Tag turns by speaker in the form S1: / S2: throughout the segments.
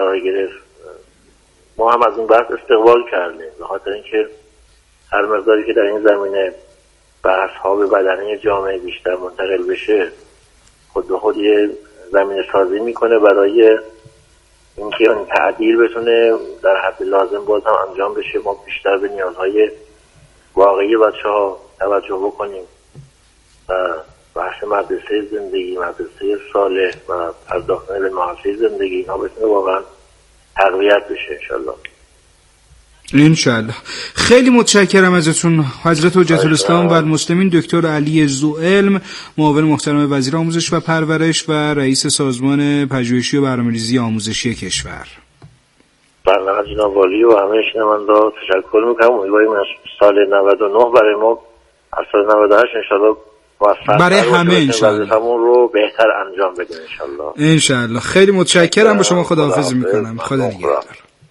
S1: قرار گرفت. ما هم از این بحث استقبال کردیم به خاطر اینکه هر مقداری که در این زمینه بحث ها به بدنه جامعه بیشتر منتقل بشه خود به خود یه زمینه سازی میکنه برای اینکه اون تعدیل بتونه در حد لازم باز هم انجام بشه. ما بیشتر به نیازهای واقعی بچه‌ها توجه بکنیم و بحث مدرسه زندگی، مدرسه صالح و پرداختن به معاشی زندگی اینا بتونه واقعا تقویت بشه انشالله.
S2: انشالله. خیلی متشکرم ازتون حضرت حجت الاسلام و المسلمین دکتر علی ذوالعلم، معاون محترم وزیر آموزش و پرورش و رئیس سازمان پژوهشی و برنامه‌ریزی آموزشی کشور.
S1: بله جناب والی و همه شنونده‌ها تشکر می‌کنم. امیدواریم سال 99 برای ما از سال 98 انشالله موفق
S2: برای همه انشالله
S1: وظیفه‌مون رو بهتر انجام بدیم انشالله.
S2: انشالله. خیلی متشکرم. با شما خداحافظی می‌کنم. خدا نگهدار.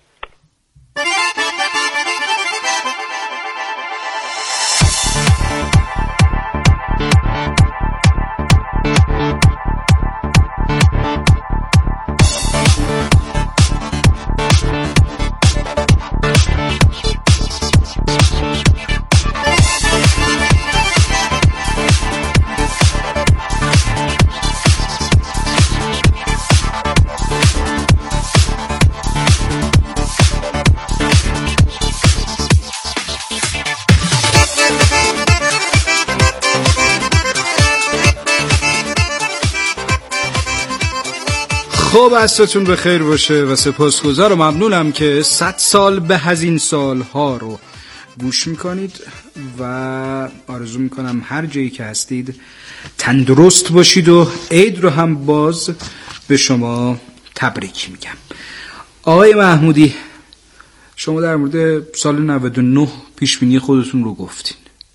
S2: خب عصرتون بخیر باشه و سپاسگزار و ممنونم که 100 سال به از این سالها رو گوش میکنید و آرزو میکنم هر جایی که هستید تندرست باشید و عید رو هم باز به شما تبریک میگم. آقای محمودی، شما در مورد سال 99 پیشبینی خودتون رو گفتین،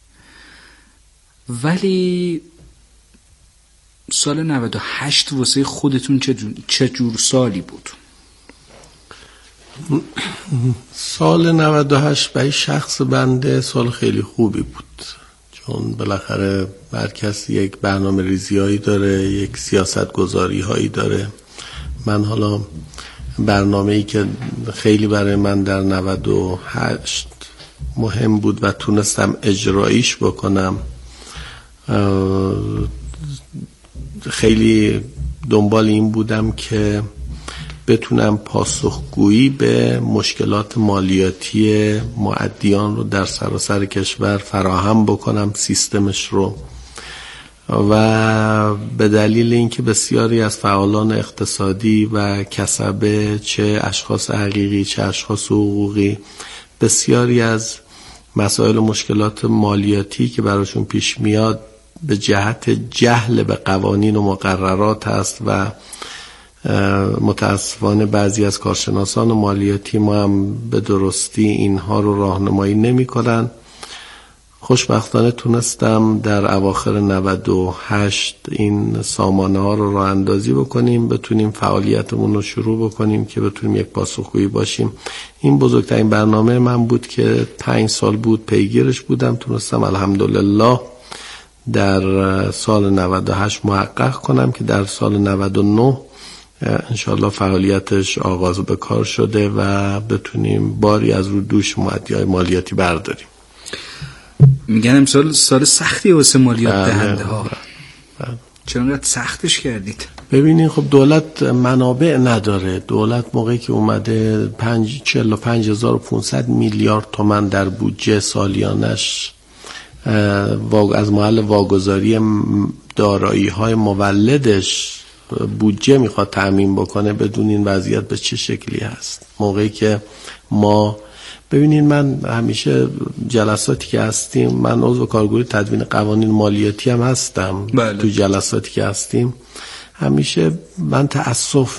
S2: ولی سال 98 واسه خودتون چه جور سالی بود؟
S3: سال 98 برای شخص بنده سال خیلی خوبی بود، چون بالاخره هر کسی یک برنامه ریزی هایی داره، یک سیاست گذاری هایی داره. من حالا برنامه‌ای که خیلی برای من در 98 مهم بود و تونستم اجرایش بکنم، خیلی دنبال این بودم که بتونم پاسخگویی به مشکلات مالیاتی مؤدیان رو در سراسر کشور فراهم بکنم، سیستمش رو. و به دلیل اینکه بسیاری از فعالان اقتصادی و کسبه، چه اشخاص حقیقی چه اشخاص حقوقی، بسیاری از مسائل و مشکلات مالیاتی که براشون پیش میاد به جهت جهل به قوانین و مقررات است و متاسفانه بعضی از کارشناسان مالیاتی ما هم به درستی اینها رو راهنمایی نمی کنن. خوشبختانه تونستم در اواخر 98 این سامانه ها رو راه اندازی بکنیم، بتونیم فعالیتمون رو شروع بکنیم که بتونیم یک پاسخگویی باشیم. این بزرگترین برنامه من بود که 5 سال بود پیگیرش بودم، تونستم الحمدلله در سال 98 محقق کنم که در سال 99 انشاءالله فعالیتش آغاز به کار شده و بتونیم باری از رو دوش مؤدیای مالیاتی برداریم.
S2: میگن امسال سال سختی واسه مالیات دهنده ها. چرا انقدر سختش کردید؟
S3: ببینین خب دولت منابع نداره. دولت موقعی که اومده 45,500 میلیارد تومان در بودجه سالیانش از محل واگذاری دارایی های مولدش بودجه میخواد تأمین بکنه، بدون این وضعیت به چه شکلی هست. موقعی که ما ببینین، من همیشه جلساتی که هستیم، من عضو کارگروه تدوین قوانین مالیاتی هم هستم.
S2: بله.
S3: تو جلساتی که هستیم همیشه من تأسف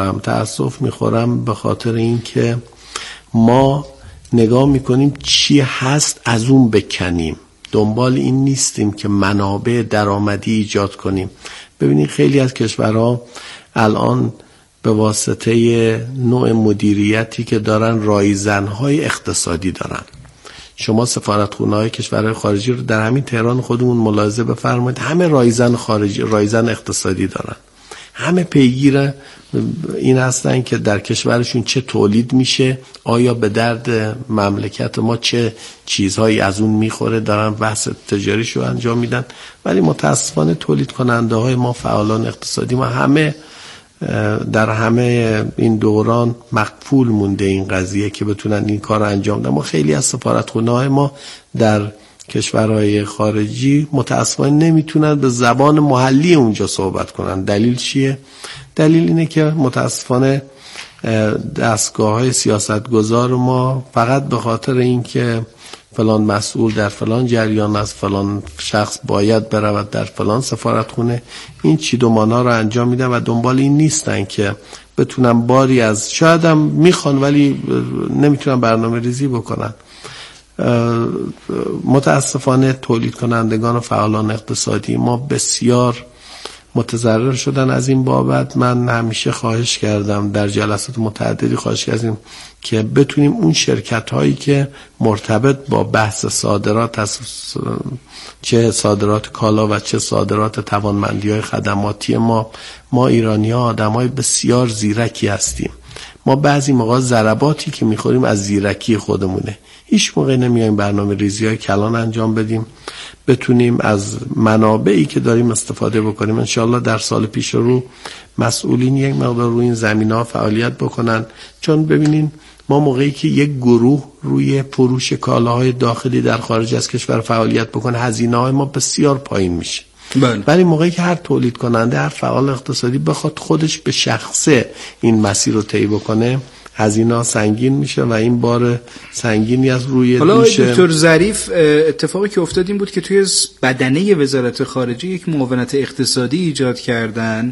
S3: میخورم به خاطر این که ما نگاه میکنیم چی هست از اون بکنیم، دنبال این نیستیم که منابع درآمدی ایجاد کنیم. ببینید خیلی از کشورها الان به واسطه نوع مدیریتی که دارن رایزن‌های اقتصادی دارن. شما سفارتخونه‌های کشورهای خارجی رو در همین تهران خودمون ملاحظه بفرمایید، همه رایزن خارجی، رایزن اقتصادی دارن. همه پیگیر این هستن که در کشورشون چه تولید میشه، آیا به درد مملکت ما چه چیزهایی از اون میخوره، دارن بحث تجاریشو انجام میدن. ولی متاسفانه تولید کننده های ما، فعالان اقتصادی ما، همه در همه این دوران مقفول مونده این قضیه که بتونن این کار رو انجام بدن. ما خیلی از سفارتخونه‌های ما در کشورهای خارجی متاسفانه نمیتونن به زبان محلی اونجا صحبت کنن. دلیل چیه؟ دلیل اینه که متاسفانه دستگاه‌های سیاستگزار ما فقط به خاطر اینکه فلان مسئول در فلان جریان از فلان شخص باید برود در فلان سفارتخونه، این چیدمانا رو انجام میدن و دنبال این نیستن که بتونن باری از، شاید هم میخوان ولی نمیتونن برنامه ریزی بکنن. متاسفانه تولید کنندگان و فعالان اقتصادی ما بسیار متضرر شدن از این بابت. من همیشه خواهش کردم، در جلسات متعددی خواهش کردیم که بتونیم اون شرکت هایی که مرتبط با بحث صادرات از چه صادرات کالا و چه صادرات توانمندی های خدماتی ما ایرانی ها آدم های بسیار زیرکی هستیم. ما بعضی موقع ضرباتی که میخوریم از زیرکی خودمونه. هیچ موقع نمیایم برنامه ریزی های کلان انجام بدیم، بتونیم از منابعی که داریم استفاده بکنیم. انشاءالله در سال پیش رو مسئولین یک مقدار روی این زمینه‌ها فعالیت بکنن، چون ببینین ما موقعی که یک گروه روی فروش کالاهای داخلی در خارج از کشور فعالیت بکنه، هزینه‌های ما بسیار پایین میشه. ولی موقعی که هر تولید کننده، هر فعال اقتصادی بخواد خودش به شخصه این مسیر رو طی بکنه، هزینه سنگین میشه و این بار سنگینی از روی
S2: حالا
S3: دوش.
S2: دکتر ظریف، اتفاقی که افتاد این بود که توی بدنه وزارت خارجه یک معاونت اقتصادی ایجاد کردن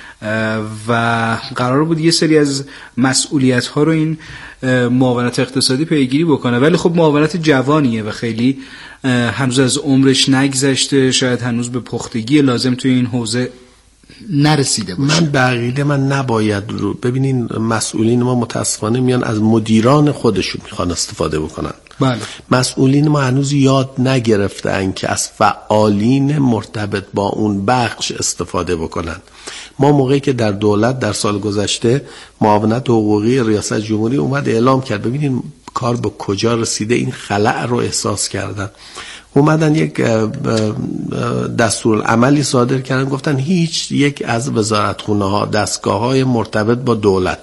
S2: و قرار بود یه سری از مسئولیت ها رو این معاونت اقتصادی پیگیری بکنه، ولی خب معاونت جوانیه و خیلی هنوز از عمرش نگذشته، شاید هنوز به پختگی لازم توی این حوزه نرسیده باشه.
S3: من نباید رو ببینین، مسئولین ما متاسفانه میان از مدیران خودشون میخوان استفاده بکنن.
S2: بله.
S3: مسئولین ما هنوز یاد نگرفتن که از فعالین مرتبط با اون بخش استفاده بکنن. ما موقعی که در دولت در سال گذشته معاونت حقوقی ریاست جمهوری اومد اعلام کرد، ببینین کار به کجا رسیده، این خلأ رو احساس کردن، اومدن یک دستورالعملی صادر کردن، گفتن هیچ یک از وزارتخونه ها، دستگاه های مرتبط با دولت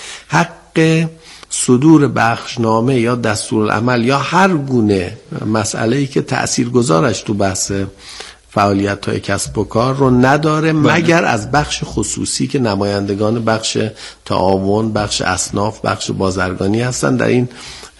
S3: حق صدور بخشنامه یا دستورالعمل یا هر گونه مسئله‌ای که تأثیرگذارش تو بحث فعالیت های کسب و کار رو نداره، مگر از بخش خصوصی که نمایندگان بخش تعاون، بخش اصناف، بخش بازرگانی هستن، در این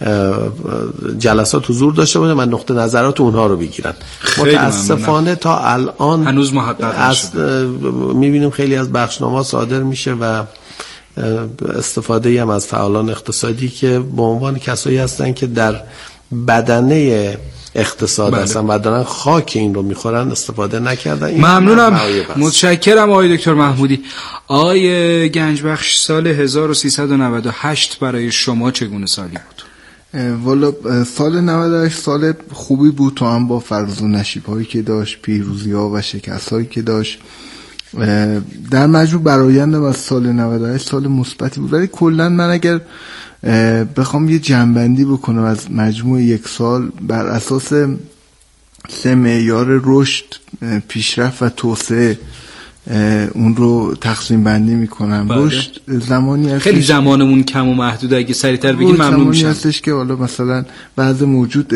S3: جلسات حضور داشته باشه، من نقطه نظرات اونها رو بگیرن. متاسفانه تا الان
S2: هنوز محقق نشده.
S3: میبینیم خیلی از بخشنامه‌ها صادر میشه و استفاده هم از فعالان اقتصادی که به عنوان کسایی هستن که در بدنه اقتصاد هستن و دارن خاک این رو میخورن استفاده نکردن.
S2: ممنونم، متشکرم آقای دکتر محمودی. آقای گنجبخش، سال 1398 برای شما چگونه سالی بود؟
S4: والا سال 98 سال خوبی بود، تو هم با فراز و نشیب هایی که داشت، پیروزی ها و شکست هایی که داشت. در مجموع برآیندم از سال 98 سال مثبتی بود. ولی کلا من اگر بخوام یه جنبندی بکنم از مجموع یک سال بر اساس 3 معیار رشد، پیشرفت و توسعه اون رو تقسیم بندی میکنم. رشد زمانی هست،
S2: خیلی زمانمون کم و محدوده، اگه سریعتر بگیم ممنون میشم.
S4: زمانی هستش که حالا مثلا وضع موجود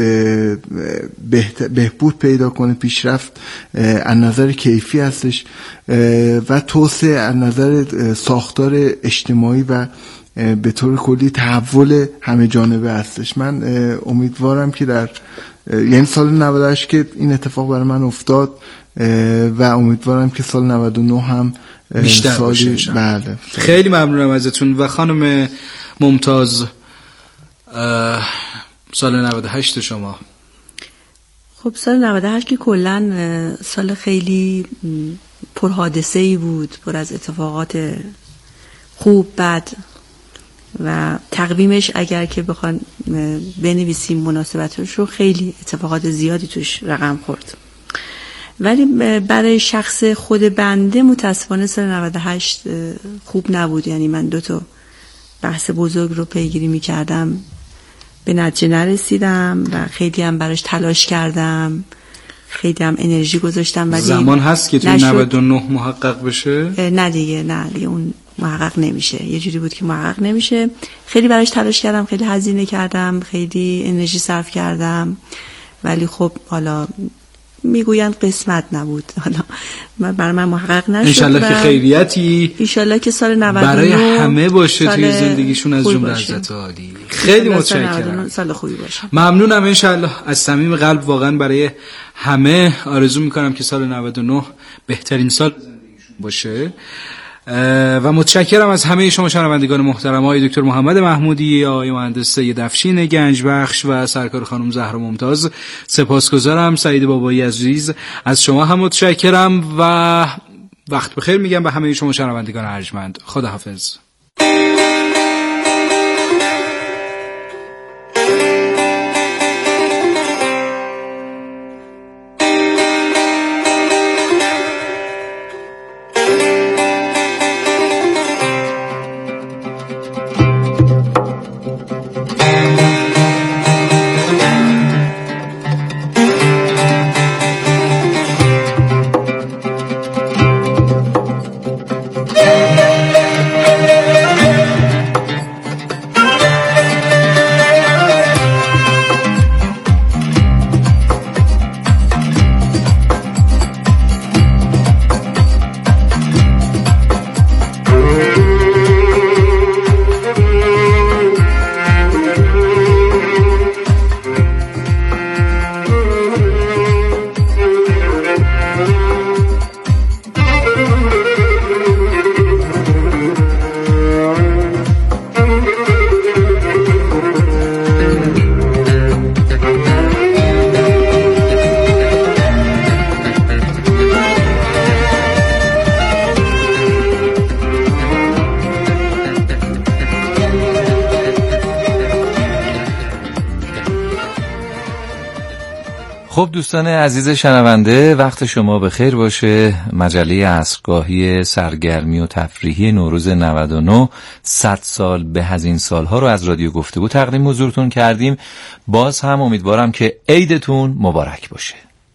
S4: بهبود پیدا کنه، پیشرفت از نظر کیفی هستش و توسعه از نظر ساختار اجتماعی و به طور کلی تحول همه جانبه هستش. من امیدوارم که در یعنی سال 98 که این اتفاق برای من افتاد و امیدوارم که سال 99 هم
S2: بیشتر باشه.
S4: بله.
S2: خیلی ممنونم ازتون. و خانم ممتاز، سال 98 شما؟
S5: خب سال 98 که کلا سال خیلی پرحادثه‌ای بود، پر از اتفاقات خوب بد و تقویمش اگر که بخوان بنویسیم مناسبتش رو، خیلی اتفاقات زیادی توش رقم خورد. ولی برای شخص خود بنده متاسفانه سال 98 خوب نبود. یعنی من 2 بحث بزرگ رو پیگیری می‌کردم، به نتیجه نرسیدم و خیلی هم براش تلاش کردم، خیلی هم انرژی گذاشتم، ولی
S2: زمان هست که توی 99 محقق بشه؟
S5: نه دیگه اون محقق نمیشه. یه جوری بود که محقق نمیشه. خیلی براش تلاش کردم، خیلی هزینه کردم، خیلی انرژی صرف کردم، ولی خب حالا میگویند قسمت نبود. حالا برای من محقق نشد.
S2: انشالله که خیریتی
S5: انشالله که سال 99
S2: برای همه باشه توی زندگیشون، از جمله حضرت عالی. خیلی متشکرم.
S5: سال خوبی باشه.
S2: ممنونم. انشالله از صمیم قلب واقعا برای همه آرزو میکنم که سال 99 بهترین سال زندگیشون باشه و متشکرم از همه شما شنوندگان محترم، آقای دکتر محمد محمودی، آقای مهندس سید افشین گنجبخش و سرکار خانم زهرا ممتاز. سپاسگزارم. سعید بابایی عزیز از شما هم متشکرم و وقت بخیر میگم به همه شما شنوندگان ارجمند. خداحافظ.
S6: خب دوستان عزیز شنونده، وقت شما بخیر باشه. مجله عصرگاهی سرگرمی و تفریحی نوروز 99 100 سال به از این سالها رو از رادیو گفتگو تقدیم حضورتون کردیم. باز هم امیدوارم که عیدتون مبارک باشه.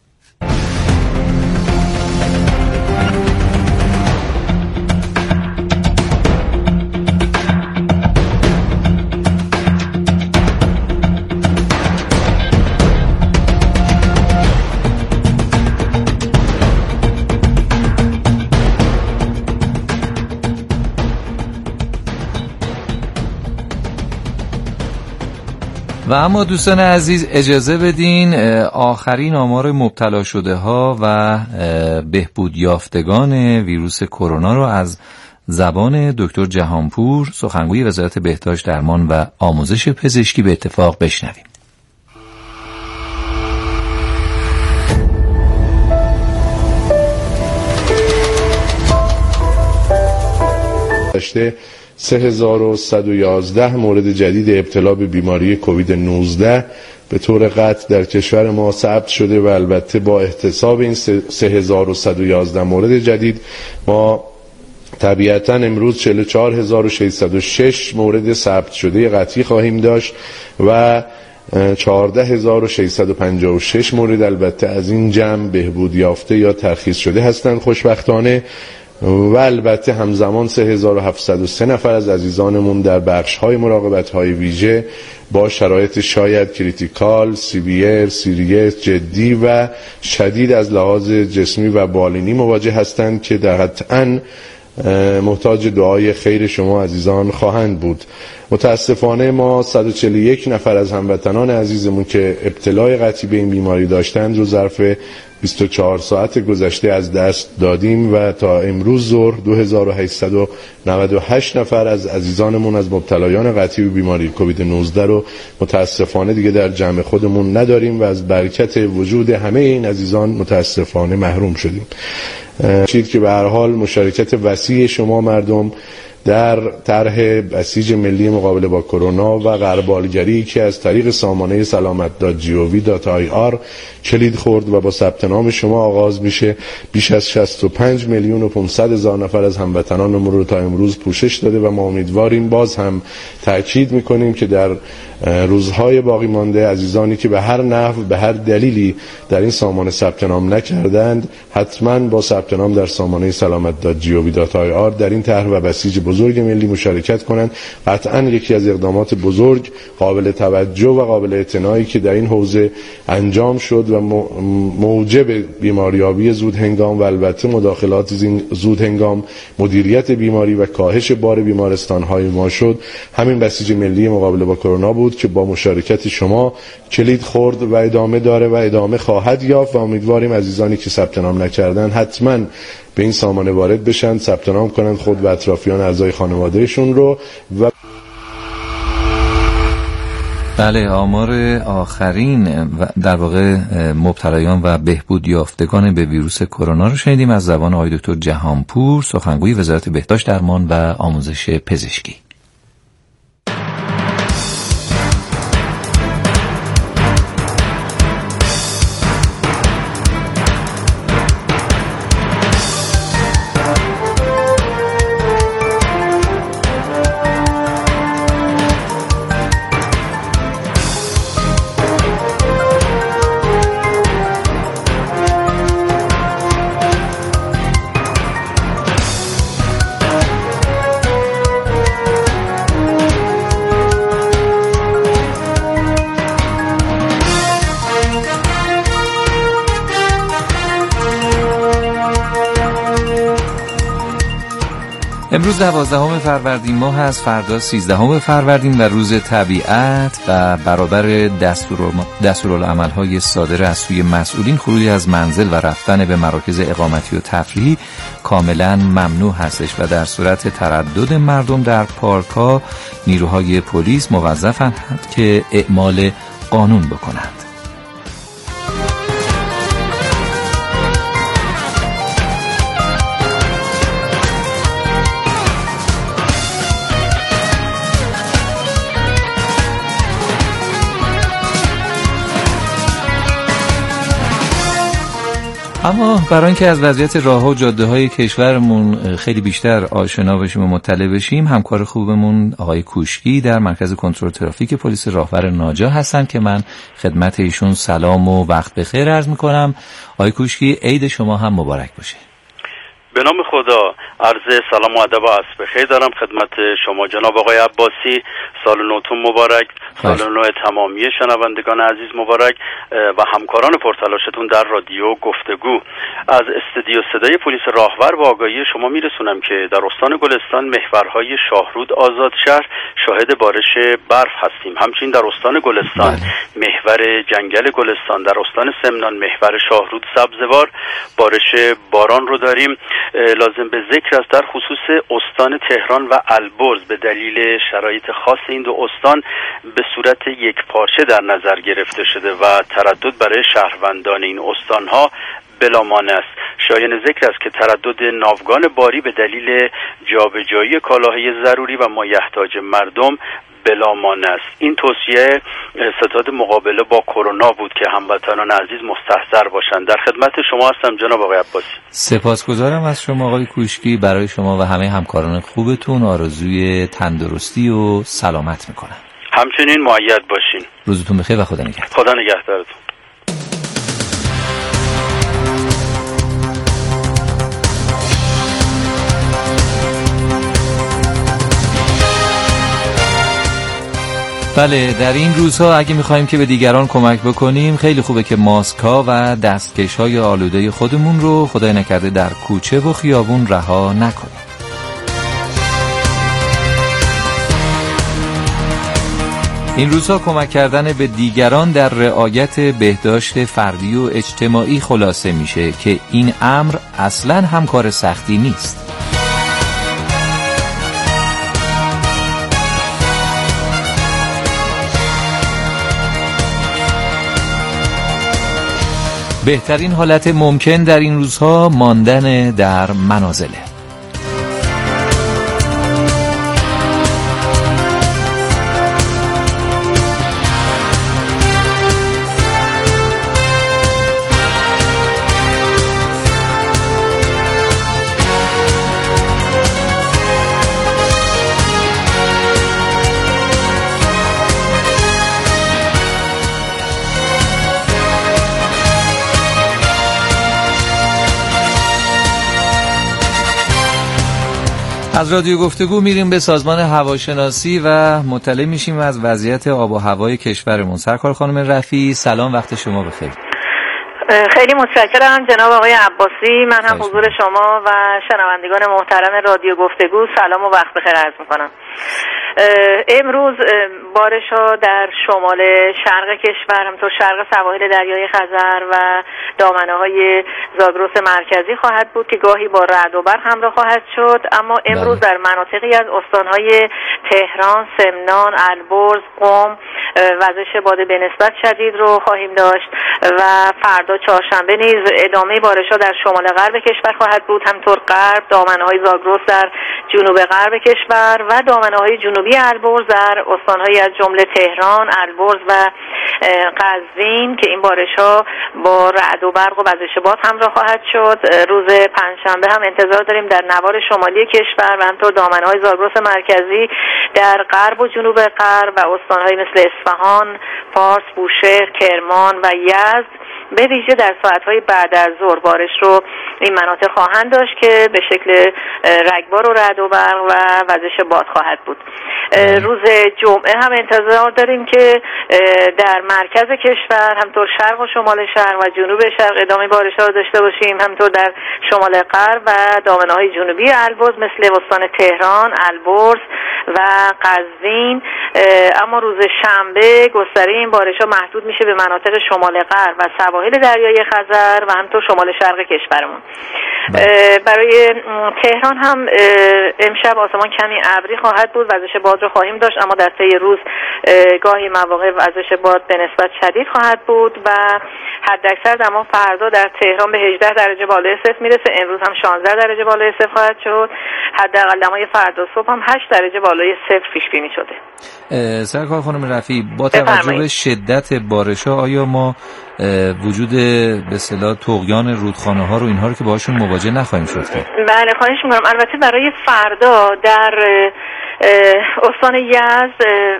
S6: و اما دوستان عزیز اجازه بدین آخرین آمار مبتلا شده ها و بهبود یافتگان ویروس کرونا رو از زبان دکتر جهانپور، سخنگوی وزارت بهداشت، درمان و آموزش پزشکی به اتفاق بشنویم.
S3: داشته 3111 مورد جدید ابتلا به بیماری کووید 19 به طور قطع در کشور ما ثبت شده و البته با احتساب این 3111 مورد جدید ما طبیعتاً امروز 44606 مورد ثبت شده قطعی خواهیم داشت و 14656 مورد البته از این جمع بهبود یافته یا ترخیص شده هستند خوشبختانه، و البته همزمان 3703 نفر از عزیزانمون در بخش‌های مراقبت‌های ویژه با شرایط شاید کریتیکال، سیویر، سیریس، جدی و شدید از لحاظ جسمی و بالینی مواجه هستند که در قطعاً محتاج دعای خیر شما عزیزان خواهند بود. متاسفانه ما 141 نفر از هموطنان عزیزمون که ابتلای قطعی به این بیماری داشتند رو ظرف 24 ساعت گذشته از دست دادیم و تا امروز ظهر 2898 نفر از عزیزانمون از مبتلایان قطعی به بیماری کووید 19 رو متاسفانه دیگه در جمع خودمون نداریم و از برکت وجود همه این عزیزان متاسفانه محروم شدیم. چیزی که به هر حال مشارکت وسیع شما مردم در طرح بسیج ملی مقابله با کرونا و غربالگری که از طریق سامانه salamat.gov.ir کلید خورد و با ثبت نام شما آغاز میشه. بیش از 65 میلیون و 500 هزار نفر از هموطنانمون رو تا امروز پوشش داده و ما امیدواریم، باز هم تأکید میکنیم که در روزهای باقی مانده عزیزانی که به هر نحو به هر دلیلی در این سامانه ثبت نام نکردند حتما با ثبت نام در سامانه salamat.gov.ir در این طرح و بسیج بزرگ ملی مشارکت کنند. قطعا یکی از اقدامات بزرگ قابل توجه و قابل اعتنایی که در این حوزه انجام شد و موجب بیماریابی زود هنگام و البته مداخلات زود هنگام، مدیریت بیماری و کاهش بار بیمارستان‌های ما شد، همین بسیج ملی مقابله با کرونا بود که با مشارکت شما کلید خورد و ادامه داره و ادامه خواهد یافت و امیدواریم عزیزانی که ثبت نام نکردن حتما به این سامانه وارد بشن، ثبت نام کنند خود و اطرافیان اعضای خانوادهشون رو. و
S6: بله، آمار آخرین در واقع مبتلایان و بهبود یافتگان به ویروس کرونا رو شنیدیم از زبان آقای دکتر جهانپور، سخنگوی وزارت بهداشت، درمان و آموزش پزشکی. امروز 12 فروردین ماه است، فردا 13 فروردین و روز طبیعت و برابر دستورالعمل‌های صادر از سوی مسئولین خروج از منزل و رفتن به مراکز اقامتی و تفریحی کاملا ممنوع هستش و در صورت تردد مردم در پارک‌ها نیروهای پلیس موظفند که اعمال قانون بکنند. اما برای اینکه از وضعیت راه‌ها و جاده‌های کشورمون خیلی بیشتر آشنا بشیم و مطلع بشیم، همکار خوبمون آقای کوشکی در مرکز کنترل ترافیک پلیس راهور ناجا هستن که من خدمت ایشون سلام و وقت بخیر عرض می‌کنم. آقای کوشکی، عید شما هم مبارک باشه.
S7: به نام خدا، عرض سلام و ادب و عصر بخیر دارم خدمت شما جناب آقای عباسی. سال نوتون مبارک، سال نو تمامی شنوندگان عزیز مبارک و همکاران پرتلاشتون در رادیو گفتگو. از استودیو صدای پلیس راهور با آگاهی شما میرسونم که در استان گلستان محورهای شاهرود آزاد شهر شاهد بارش برف هستیم. همچنین در استان گلستان محور جنگل گلستان، در استان سمنان محور شاهرود سبزوار بارش باران رو داریم. لازم به ذکر است در خصوص استان تهران و البرز به دلیل شرایط خاص این دو استان به صورت یک پارچه در نظر گرفته شده و تردد برای شهروندان این استانها بلا مانع است. شایان ذکر است که تردد ناوگان باری به دلیل جابجایی کالاهای ضروری و مایحتاج مردم بلا مانع است. این توصیه ستاد مقابله با کرونا بود که هموطنان عزیز مستحضر باشند. در خدمت شما هستم جناب آقای عباسی.
S6: سپاسگزارم از شما آقای کوشکی. برای شما و همه همکاران خوبتون آرزوی تندرستی و سلامت میکنم.
S7: همچنین مؤید باشین.
S6: روزتون بخیر و خدا نگهدار.
S7: خدا نگهدارتون.
S6: بله، در این روزها اگه میخوایم که به دیگران کمک بکنیم خیلی خوبه که ماسک‌ها و دستکش‌های آلوده خودمون رو خدای نکرده در کوچه و خیابون رها نکنیم. این روزها کمک کردن به دیگران در رعایت بهداشت فردی و اجتماعی خلاصه میشه که این امر اصلاً هم کار سختی نیست. بهترین حالت ممکن در این روزها ماندن در منازله. از رادیو گفتگو میریم به سازمان هواشناسی و مطلع میشیم از وضعیت آب و هوای کشورمون. سرکار خانم رفیعی، سلام، وقت شما بخیر.
S8: خیلی متشکرم جناب آقای عباسی. من هم حضور شما و شنوندگان محترم رادیو گفتگو سلام و وقت بخیر عرض میکنم. امروز بارش ها در شمال شرق کشور، همطور شرق سواحل دریای خزر و دامنه های زاگرس مرکزی خواهد بود که گاهی با رعد و برق همراه خواهد شد، اما امروز در مناطقی از استانهای تهران، سمنان، البرز، قم وزش باد به نسبت شدید رو خواهیم داشت و فردا چهارشنبه نیز ادامه بارش ها در شمال غرب کشور خواهد بود، همطور غرب، دامنه های زاگرس در جنوب غرب کشور و دامنه های جنوبی البرز در استانهایی از جمله تهران، البرز و قزوین که این بارش ها با رعد و برق و وزش باد همراه خواهد شد. روز پنجشنبه هم انتظار داریم در نوار شمالی کشور و همطور دامنه های زاگرس مرکزی در غرب و جنوب غرب و استانهایی مثل اصفهان، فارس، بوشهر، کرمان و یزد به ویژه در ساعت‌های بعد از ظهر بارش رو این مناطق خواهند داشت که به شکل رگبار و رعد و برق و وزش باد خواهد بود. روز جمعه هم انتظار داریم که در مرکز کشور همطور شرق و شمال شرق و جنوب شرق ادامه بارش‌ها رو داشته باشیم، همطور در شمال غرب و دامنه‌های جنوبی البرز مثل استان تهران، البرز و قزوین. اما روز شنبه گستره این بارش‌ها محدود میشه به مناطق شمال غرب و سواحل دریای خزر و همطور شمال شرق کشورمون. برای تهران هم امشب آسمان کمی ابری خواهد بود، وزش باد رو خواهیم داشت، اما در طی روز گاهی مواقع وزش باد به نسبت شدید خواهد بود و حداکثر دما فردا در تهران به 18 درجه بالای صفر میرسه. امروز هم 16 درجه بالای صفر خواهد شد. حداقل دمای فردا صبح هم 8 درجه بالای صفر پیش بینی شده.
S6: سرکار خانم رفیعی، با توجه به شدت بارش‌ها آیا ما وجود به اصطلاح طغیان رودخانه ها رو اینها رو که باهاشون مواجه نخواهیم شد که؟
S8: بله خواهش می‌کنم. البته برای فردا در استان یزد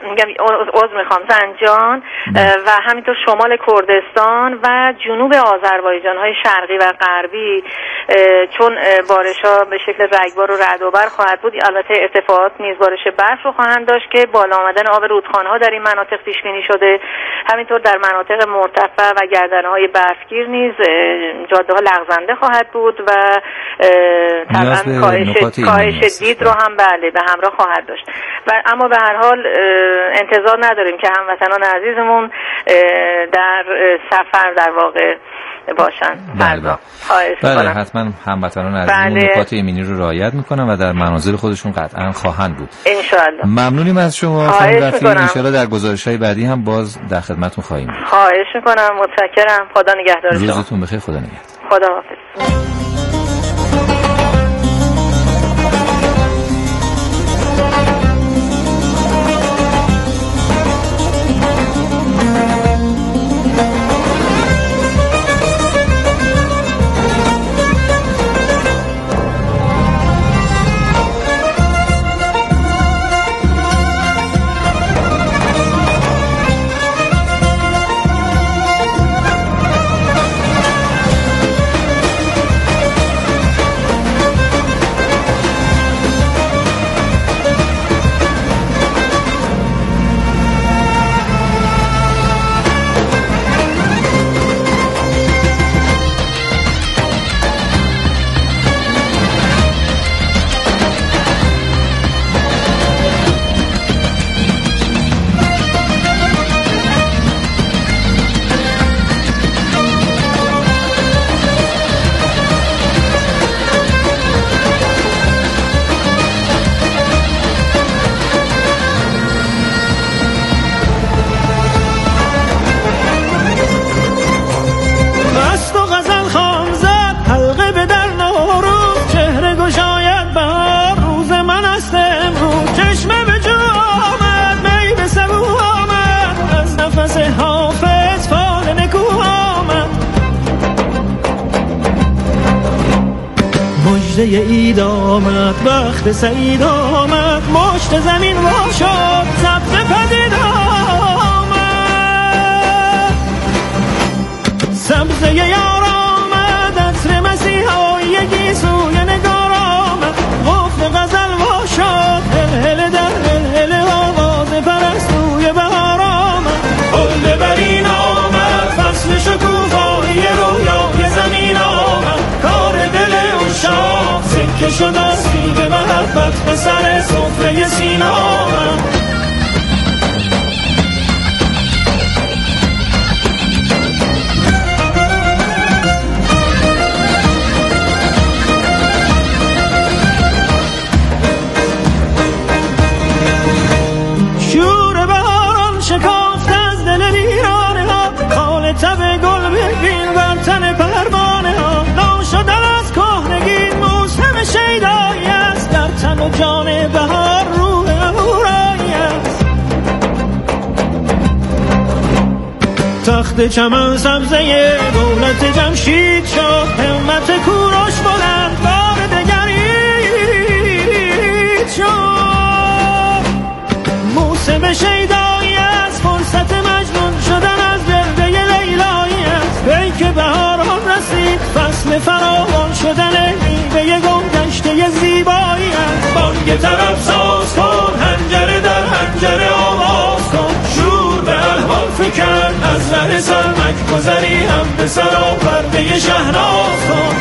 S8: زنجان و همینطور شمال کردستان و جنوب آذربایجان های شرقی و غربی چون بارش ها به شکل رگبار و رعد و برق خواهد بود، البته ارتفاعات نیز بارش برف رو خواهند داشت که بالا آمدن آب رودخانه ها در این مناطق پیش بینی شده. همینطور در مناطق مرتفع و گردنه های برفگیر نیز جاده ها لغزنده خواهد بود و طبعا کاهش دید رو هم بله به همراه خواهد داشت. اما به هر حال انتظار نداریم که هموطنان عزیزمون در سفر در واقع باشن.
S6: بله حتما هموطنان عزیزمون نکات ایمنی رو رعایت میکنن و در منازل خودشون قطعا خواهند بود.
S8: انشالله.
S6: ممنونیم از شما خانم رفیعی. انشالله در گزارش‌های بعدی هم باز در خدمتتون خواهیم بود.
S8: خواهش میکنم. متشکرم. خدا نگهدار شما.
S6: روزتون بخیر. خدا نگهدار.
S8: خدا حافظ.
S9: عید آمد، وقت سعید آمد، مشت زمین وا شد، سبز پدید آمد، سبزه یار آمد، عطر مسیحا یکی سوی نگار آمد، قفل غزل تخت چمن سبزه دولت جمشید شد، همت کوروش بلند بار دگرید شد. موسم شیدایی از فرصت مجنون شدن از برده لیلایی است، پیک بهاران رسید فصل فراوان شدن میوه گمگشته زیبایی است. بانگ طرب ساز کن، حنجره در حنجره آواز کن، شور به الحان فکن، از ره سرمک گذری هم به سرا پرده شهناز کن.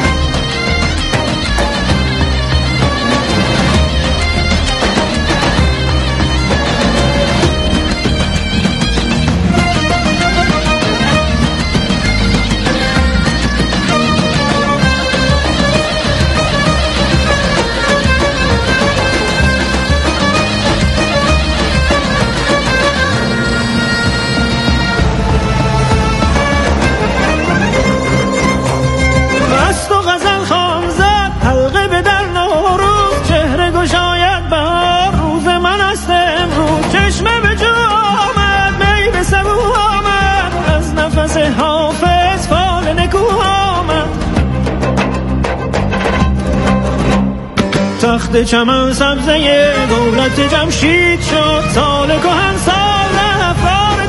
S9: تخت چمن سبزه دولت جمشید شد، سال کهن سال افرار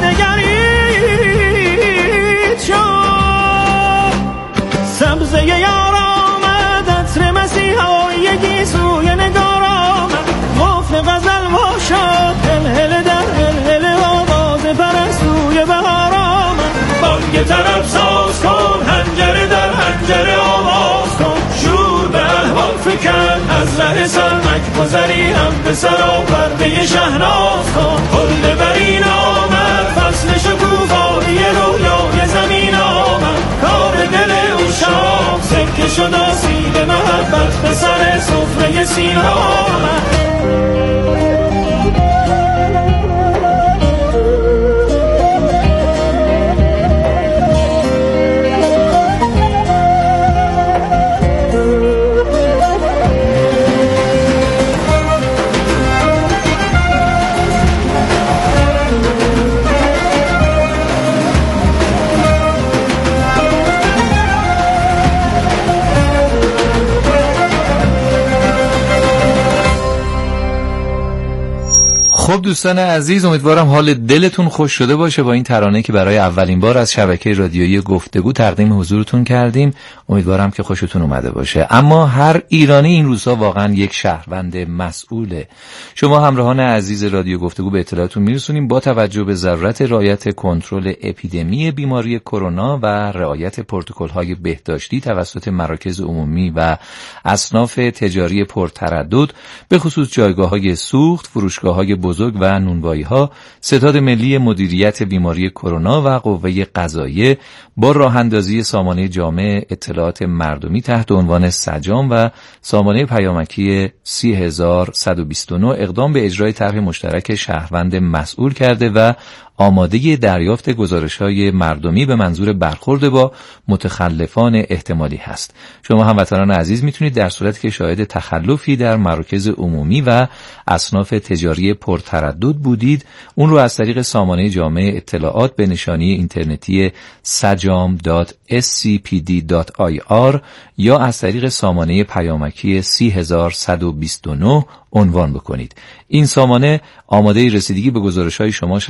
S9: دگرید شد. سبزه یار آمد، عطر مسیحایی سوی نگار آمد، قفل غزل وا شد، هلهله در هلهله آواز پرستوی بهار آمد. بانگ طرب ساز کن، حنجره در حنجره آواز کن، شور به الحان فکن، از ره سرمک گذری هم به سرا پرده شهناز کن. حل برین آمد، فصل شکوفایی رویای زمین آمد، کار دل او شام سکه شد آسیب محبت به سر سفره سینه آمد.
S6: خب دوستان عزیز، امیدوارم حال دلتون خوش شده باشه با این ترانه که برای اولین بار از شبکه رادیویی گفتگو تقدیم حضورتون کردیم. امیدوارم که خوشتون اومده باشه. اما هر ایرانی این روزها واقعا یک شهروند مسئوله. شما همراهان عزیز رادیو گفتگو به اطلاعاتون میرسونیم با توجه به ضرورت رعایت کنترل اپیدمی بیماری کرونا و رعایت پروتکل‌های بهداشتی توسط مراکز عمومی و اصناف تجاری پرتردد، به خصوص جایگاه‌های سوخت، فروشگاه‌های بزرگ و نونوایی‌ها، ستاد ملی مدیریت بیماری کرونا و قوه قضاییه با راه‌اندازی سامانه جامع اطلاعات مردمی تحت عنوان سجام و سامانه پیامکی 30129 اقدام به اجرای طرح مشترک شهروند مسئول کرده و آماده دریافت گزارش‌های مردمی به منظور برخورد با متخلفان احتمالی هست. شما هموطنان عزیز میتونید در صورتی که شاهد تخلفی در مراکز عمومی و اصناف تجاری پرتردد بودید، اون رو از طریق سامانه جامع اطلاعات به نشانی اینترنتی sajam.scpd.ir یا از طریق سامانه پیامکی 30129 عنوان بکنید. این سامانه آماده رسیدگی به گزارش‌های شما